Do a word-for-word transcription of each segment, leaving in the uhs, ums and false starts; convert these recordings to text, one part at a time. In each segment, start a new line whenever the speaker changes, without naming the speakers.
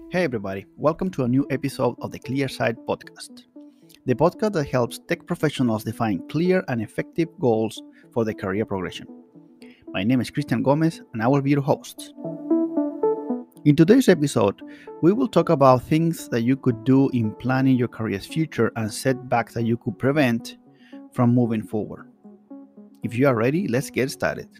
Hey everybody, welcome to a new episode of the ClearSight podcast, the podcast that helps tech professionals define clear and effective goals for their career progression. My name is Christian Gomez and I will be your host. In today's episode, we will talk about things that you could do in planning your career's future and setbacks that you could prevent from moving forward. If you are ready, let's get started.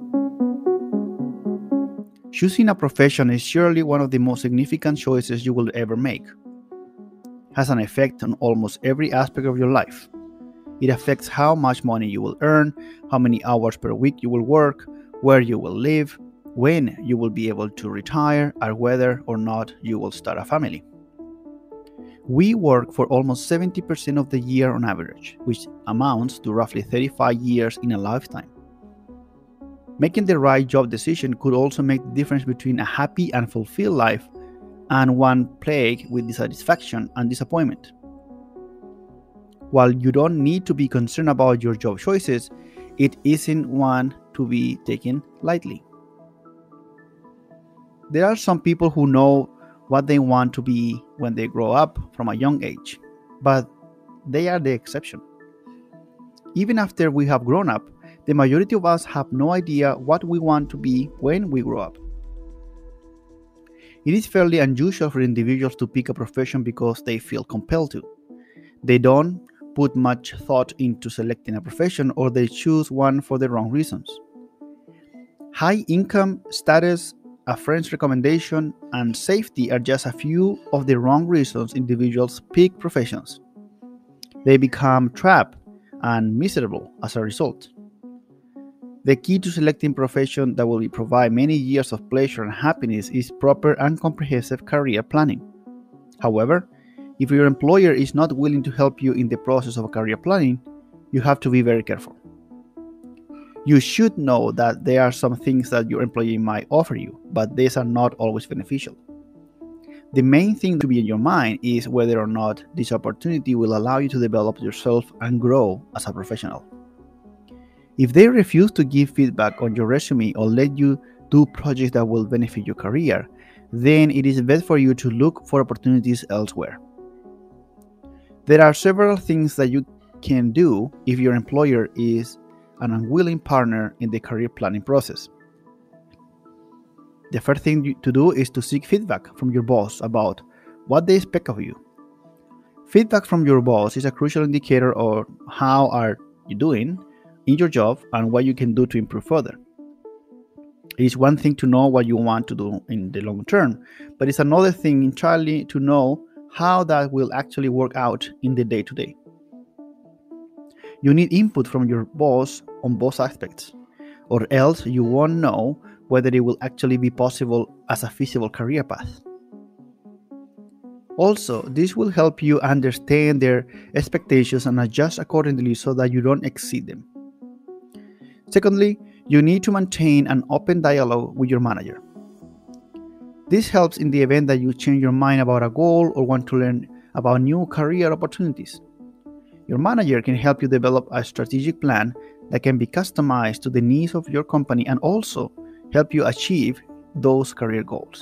Choosing a profession is surely one of the most significant choices you will ever make. It has an effect on almost every aspect of your life. It affects how much money you will earn, how many hours per week you will work, where you will live, when you will be able to retire, and whether or not you will start a family. We work for almost seventy percent of the year on average, which amounts to roughly thirty-five years in a lifetime. Making the right job decision could also make the difference between a happy and fulfilled life and one plagued with dissatisfaction and disappointment. While you don't need to be concerned about your job choices, it isn't one to be taken lightly. There are some people who know what they want to be when they grow up from a young age, but they are the exception. Even after we have grown up, the majority of us have no idea what we want to be when we grow up. It is fairly unusual for individuals to pick a profession because they feel compelled to. They don't put much thought into selecting a profession, or they choose one for the wrong reasons. High income, status, a friend's recommendation, and safety are just a few of the wrong reasons individuals pick professions. They become trapped and miserable as a result. The key to selecting a profession that will provide many years of pleasure and happiness is proper and comprehensive career planning. However, if your employer is not willing to help you in the process of career planning, you have to be very careful. You should know that there are some things that your employee might offer you, but these are not always beneficial. The main thing to be in your mind is whether or not this opportunity will allow you to develop yourself and grow as a professional. If they refuse to give feedback on your resume or let you do projects that will benefit your career, then it is best for you to look for opportunities elsewhere. There are several things that you can do if your employer is an unwilling partner in the career planning process. The first thing to do is to seek feedback from your boss about what they expect of you. Feedback from your boss is a crucial indicator of how are you doing in your job and what you can do to improve further. It is one thing to know what you want to do in the long term, but it's another thing entirely to know how that will actually work out in the day-to-day. You need input from your boss on both aspects, or else you won't know whether it will actually be possible as a feasible career path. Also, this will help you understand their expectations and adjust accordingly so that you don't exceed them. Secondly, you need to maintain an open dialogue with your manager. This helps in the event that you change your mind about a goal or want to learn about new career opportunities. Your manager can help you develop a strategic plan that can be customized to the needs of your company and also help you achieve those career goals.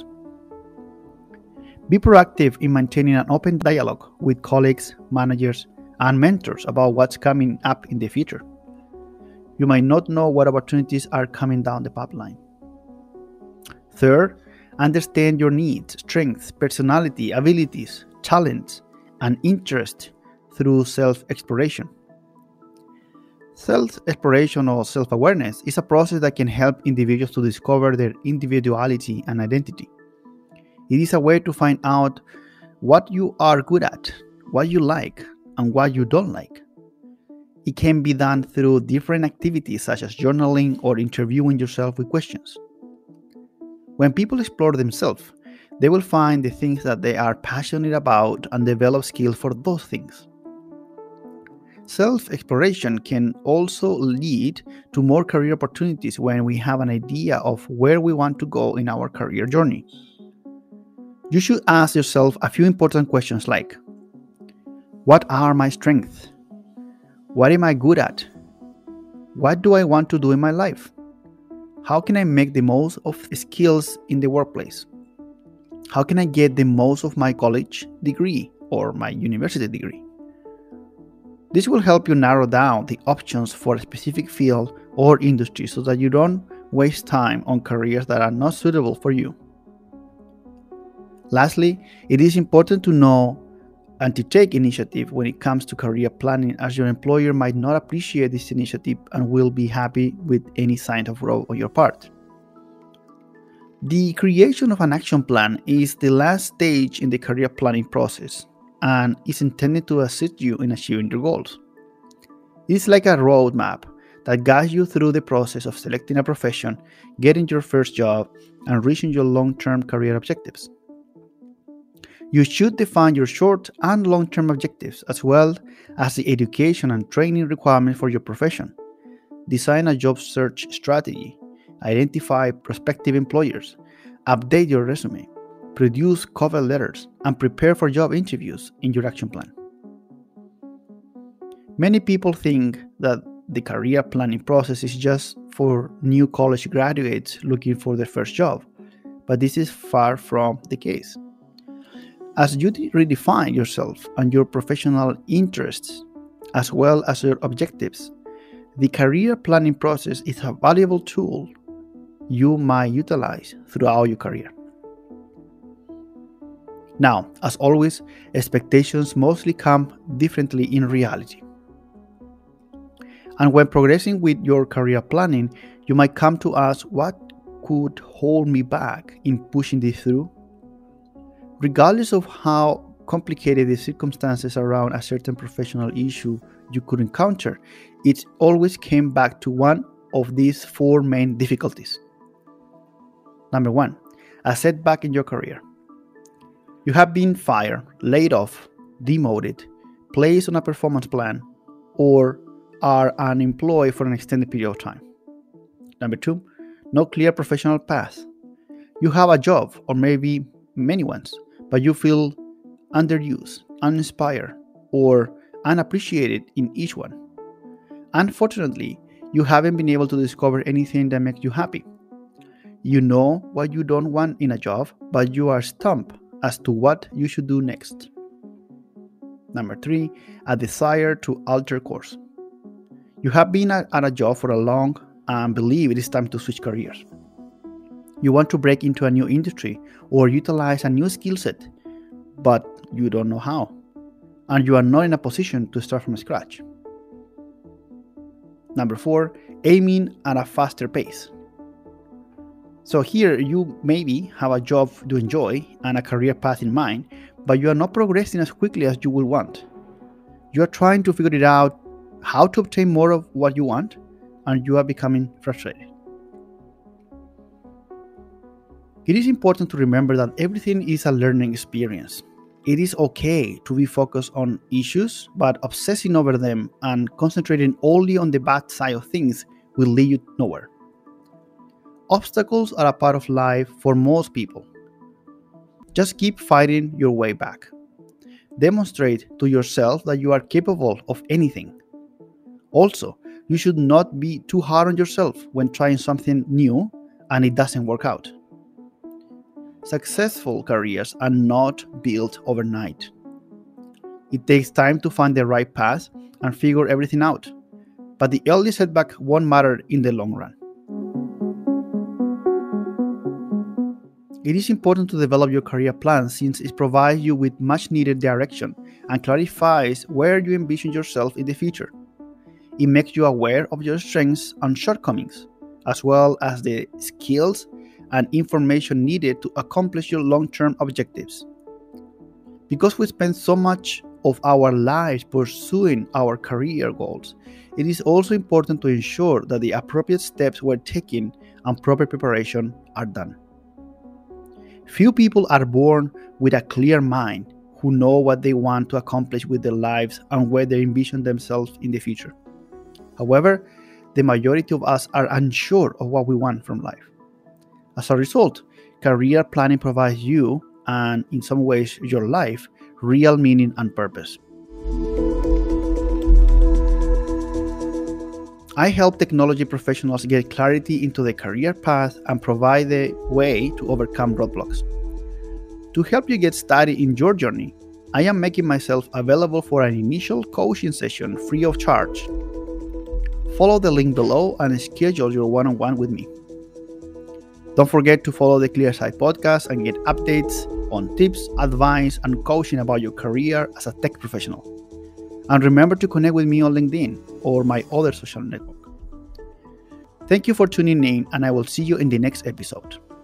Be proactive in maintaining an open dialogue with colleagues, managers, and mentors about what's coming up in the future. You might not know what opportunities are coming down the pipeline. Third, understand your needs, strengths, personality, abilities, talents, and interests through self-exploration. Self-exploration or self-awareness is a process that can help individuals to discover their individuality and identity. It is a way to find out what you are good at, what you like, and what you don't like. It can be done through different activities such as journaling or interviewing yourself with questions. When people explore themselves, they will find the things that they are passionate about and develop skills for those things. Self-exploration can also lead to more career opportunities when we have an idea of where we want to go in our career journey. You should ask yourself a few important questions like, what are my strengths? What am I good at? What do I want to do in my life? How can I make the most of skills in the workplace? How can I get the most of my college degree or my university degree? This will help you narrow down the options for a specific field or industry so that you don't waste time on careers that are not suitable for you. Lastly, it is important to know and to take initiative when it comes to career planning, as your employer might not appreciate this initiative and will be happy with any sign of growth on your part. The creation of an action plan is the last stage in the career planning process and is intended to assist you in achieving your goals. It is like a roadmap that guides you through the process of selecting a profession, getting your first job, and reaching your long-term career objectives. You should define your short and long-term objectives as well as the education and training requirements for your profession. Design a job search strategy, identify prospective employers, update your resume, produce cover letters, and prepare for job interviews in your action plan. Many people think that the career planning process is just for new college graduates looking for their first job, but this is far from the case. As you redefine yourself and your professional interests, as well as your objectives, the career planning process is a valuable tool you might utilize throughout your career. Now, as always, expectations mostly come differently in reality. And when progressing with your career planning, you might come to ask, what could hold me back in pushing this through? Regardless of how complicated the circumstances around a certain professional issue you could encounter, it always came back to one of these four main difficulties. Number one, a setback in your career. You have been fired, laid off, demoted, placed on a performance plan, or are unemployed for an extended period of time. Number two, no clear professional path. You have a job, or maybe many ones, but you feel underused, uninspired, or unappreciated in each one. Unfortunately, you haven't been able to discover anything that makes you happy. You know what you don't want in a job, but you are stumped as to what you should do next. Number three, a desire to alter course. You have been at a job for a long and believe it is time to switch careers. You want to break into a new industry or utilize a new skill set, but you don't know how, and you are not in a position to start from scratch. Number four, aiming at a faster pace. So here you maybe have a job to enjoy and a career path in mind, but you are not progressing as quickly as you would want. You are trying to figure it out how to obtain more of what you want, and you are becoming frustrated. It is important to remember that everything is a learning experience. It is okay to be focused on issues, but obsessing over them and concentrating only on the bad side of things will lead you nowhere. Obstacles are a part of life for most people. Just keep fighting your way back. Demonstrate to yourself that you are capable of anything. Also, you should not be too hard on yourself when trying something new and it doesn't work out. Successful careers are not built overnight. It takes time to find the right path and figure everything out, but the early setback won't matter in the long run. It is important to develop your career plan since it provides you with much needed direction and clarifies where you envision yourself in the future. It makes you aware of your strengths and shortcomings, as well as the skills and information needed to accomplish your long-term objectives. Because we spend so much of our lives pursuing our career goals, it is also important to ensure that the appropriate steps were taken and proper preparation are done. Few people are born with a clear mind who know what they want to accomplish with their lives and where they envision themselves in the future. However, the majority of us are unsure of what we want from life. As a result, career planning provides you, and in some ways your life, real meaning and purpose. I help technology professionals get clarity into their career path and provide the way to overcome roadblocks. To help you get started in your journey, I am making myself available for an initial coaching session free of charge. Follow the link below and schedule your one-on-one with me. Don't forget to follow the ClearSight podcast and get updates on tips, advice, and coaching about your career as a tech professional. And remember to connect with me on LinkedIn or my other social network. Thank you for tuning in, and I will see you in the next episode.